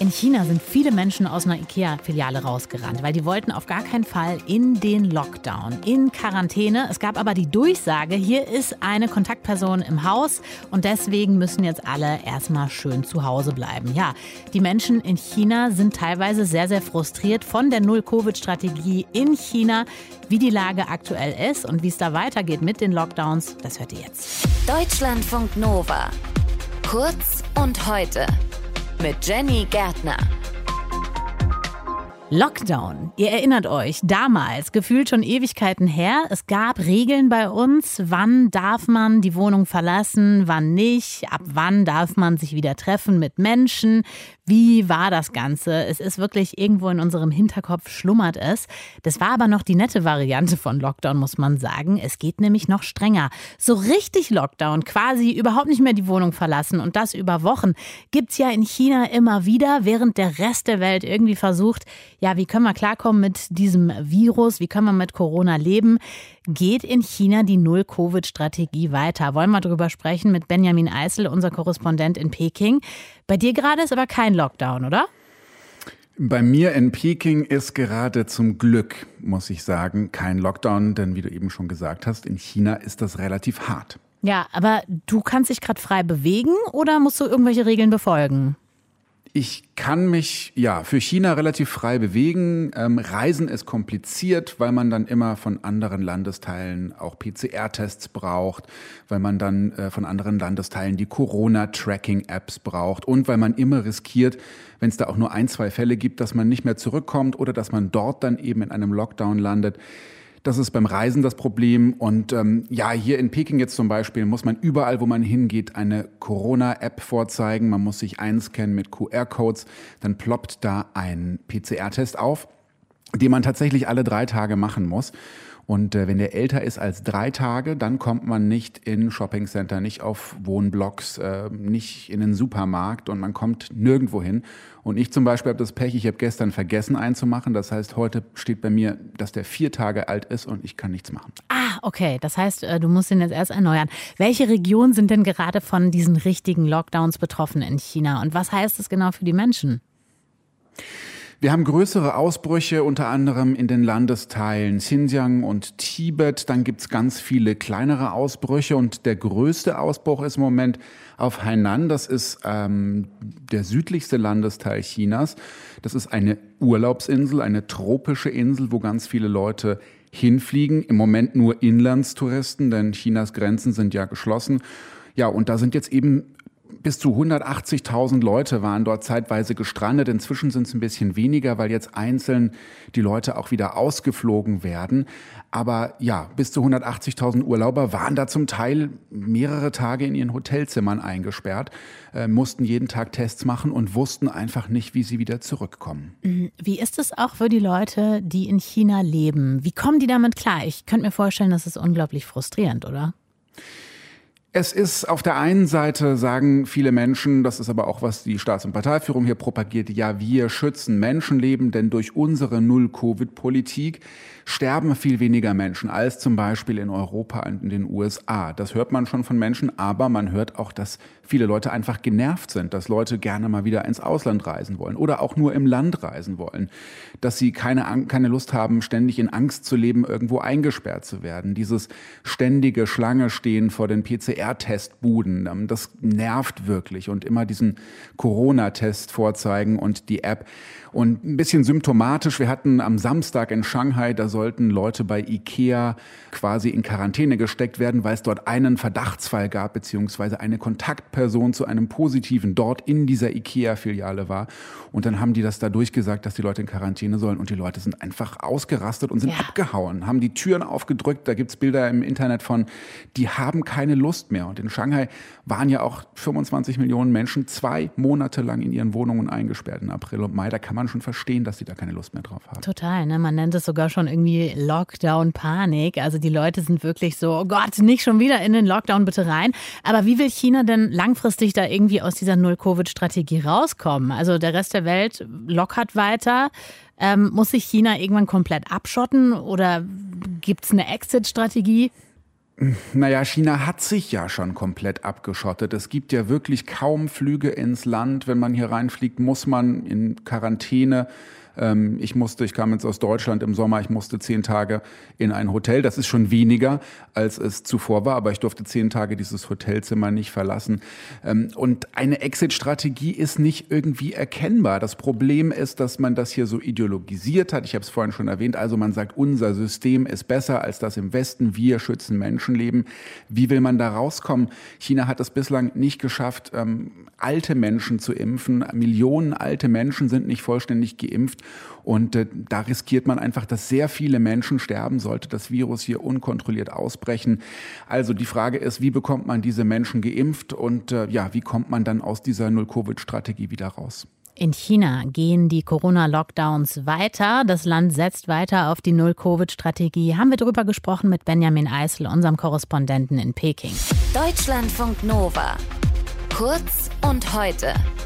In China sind viele Menschen aus einer IKEA-Filiale rausgerannt, weil die wollten auf gar keinen Fall in den Lockdown, in Quarantäne. Es gab aber die Durchsage, hier ist eine Kontaktperson im Haus und deswegen müssen jetzt alle erstmal schön zu Hause bleiben. Ja, die Menschen in China sind teilweise sehr, sehr frustriert von der Null-Covid-Strategie in China. Wie die Lage aktuell ist und wie es da weitergeht mit den Lockdowns, das hört ihr jetzt. Deutschlandfunk Nova. Kurz und heute. Mit Jenny Gärtner. Lockdown. Ihr erinnert euch, damals, gefühlt schon Ewigkeiten her, es gab Regeln bei uns, wann darf man die Wohnung verlassen, wann nicht, ab wann darf man sich wieder treffen mit Menschen. Wie war das Ganze? Es ist wirklich irgendwo in unserem Hinterkopf schlummert es. Das war aber noch die nette Variante von Lockdown, muss man sagen. Es geht nämlich noch strenger. So richtig Lockdown, quasi überhaupt nicht mehr die Wohnung verlassen und das über Wochen, gibt's ja in China immer wieder, während der Rest der Welt irgendwie versucht, ja, wie können wir klarkommen mit diesem Virus? Wie können wir mit Corona leben? Geht in China die Null-Covid-Strategie weiter? Wollen wir darüber sprechen mit Benjamin Eisel, unser Korrespondent in Peking. Bei dir gerade ist aber kein Lockdown, oder? Bei mir in Peking ist gerade zum Glück, muss ich sagen, kein Lockdown. Denn wie du eben schon gesagt hast, in China ist das relativ hart. Ja, aber du kannst dich gerade frei bewegen oder musst du irgendwelche Regeln befolgen? Ich kann mich für China relativ frei bewegen. Reisen ist kompliziert, weil man dann immer von anderen Landesteilen auch PCR-Tests braucht, weil man dann von anderen Landesteilen die Corona-Tracking-Apps braucht und weil man immer riskiert, wenn es da auch nur 1, 2 Fälle gibt, dass man nicht mehr zurückkommt oder dass man dort dann eben in einem Lockdown landet. Das ist beim Reisen das Problem. Und hier in Peking jetzt zum Beispiel muss man überall, wo man hingeht, eine Corona-App vorzeigen. Man muss sich einscannen mit QR-Codes. Dann ploppt da ein PCR-Test auf, den man tatsächlich alle 3 Tage machen muss. Und wenn der älter ist als 3 Tage, dann kommt man nicht in Shoppingcenter, nicht auf Wohnblocks, nicht in den Supermarkt und man kommt nirgendwo hin. Und ich zum Beispiel habe das Pech, ich habe gestern vergessen einzumachen. Das heißt, heute steht bei mir, dass der 4 Tage alt ist und ich kann nichts machen. Ah, okay. Das heißt, du musst ihn jetzt erst erneuern. Welche Regionen sind denn gerade von diesen richtigen Lockdowns betroffen in China? Und was heißt das genau für die Menschen? Wir haben größere Ausbrüche, unter anderem in den Landesteilen Xinjiang und Tibet. Dann gibt's ganz viele kleinere Ausbrüche und der größte Ausbruch ist im Moment auf Hainan. Das ist der südlichste Landesteil Chinas. Das ist eine Urlaubsinsel, eine tropische Insel, wo ganz viele Leute hinfliegen. Im Moment nur Inlandstouristen, denn Chinas Grenzen sind ja geschlossen. Ja, und da sind jetzt eben bis zu 180.000 Leute waren dort zeitweise gestrandet. Inzwischen sind es ein bisschen weniger, weil jetzt einzeln die Leute auch wieder ausgeflogen werden. Aber ja, bis zu 180.000 Urlauber waren da zum Teil mehrere Tage in ihren Hotelzimmern eingesperrt, mussten jeden Tag Tests machen und wussten einfach nicht, wie sie wieder zurückkommen. Wie ist es auch für die Leute, die in China leben? Wie kommen die damit klar? Ich könnte mir vorstellen, das ist unglaublich frustrierend, oder? Es ist auf der einen Seite, sagen viele Menschen, das ist aber auch, was die Staats- und Parteiführung hier propagiert, ja, wir schützen Menschenleben, denn durch unsere Null-Covid-Politik sterben viel weniger Menschen als zum Beispiel in Europa und in den USA. Das hört man schon von Menschen, aber man hört auch, dass viele Leute einfach genervt sind, dass Leute gerne mal wieder ins Ausland reisen wollen oder auch nur im Land reisen wollen, dass sie keine Lust haben, ständig in Angst zu leben, irgendwo eingesperrt zu werden. Dieses ständige Schlange stehen vor den PCR-Testbuden, das nervt wirklich und immer diesen Corona-Test vorzeigen und die App. Und ein bisschen symptomatisch, wir hatten am Samstag in Shanghai, da sollten Leute bei IKEA quasi in Quarantäne gesteckt werden, weil es dort einen Verdachtsfall gab, beziehungsweise eine Kontaktperson zu einem Positiven dort in dieser IKEA-Filiale war. Und dann haben die das da durchgesagt, dass die Leute in Quarantäne sollen. Und die Leute sind einfach ausgerastet und sind abgehauen, haben die Türen aufgedrückt. Da gibt's Bilder im Internet von, die haben keine Lust mehr. Und in Shanghai waren ja auch 25 Millionen Menschen 2 Monate lang in ihren Wohnungen eingesperrt im April und Mai. Da kann man schon verstehen, dass die da keine Lust mehr drauf haben. Total, ne? Man nennt es sogar schon irgendwie Lockdown-Panik. Also die Leute sind wirklich so, oh Gott, nicht schon wieder in den Lockdown, bitte rein. Aber wie will China denn langfristig da irgendwie aus dieser Null-Covid-Strategie rauskommen? Also der Rest der Welt lockert weiter. Muss sich China irgendwann komplett abschotten oder gibt es eine Exit-Strategie? Naja, China hat sich ja schon komplett abgeschottet. Es gibt ja wirklich kaum Flüge ins Land. Wenn man hier reinfliegt, muss man in Quarantäne. Ich kam jetzt aus Deutschland im Sommer, ich musste 10 Tage in ein Hotel. Das ist schon weniger, als es zuvor war, aber ich durfte 10 Tage dieses Hotelzimmer nicht verlassen. Und eine Exit-Strategie ist nicht irgendwie erkennbar. Das Problem ist, dass man das hier so ideologisiert hat. Ich habe es vorhin schon erwähnt. Also man sagt, unser System ist besser als das im Westen. Wir schützen Menschenleben. Wie will man da rauskommen? China hat es bislang nicht geschafft, alte Menschen zu impfen. Millionen alte Menschen sind nicht vollständig geimpft. Und da riskiert man einfach, dass sehr viele Menschen sterben, sollte das Virus hier unkontrolliert ausbrechen. Also die Frage ist, wie bekommt man diese Menschen geimpft und wie kommt man dann aus dieser Null-Covid-Strategie wieder raus? In China gehen die Corona-Lockdowns weiter. Das Land setzt weiter auf die Null-Covid-Strategie. Haben wir darüber gesprochen mit Benjamin Eisel, unserem Korrespondenten in Peking. Deutschlandfunk Nova. Kurz und heute.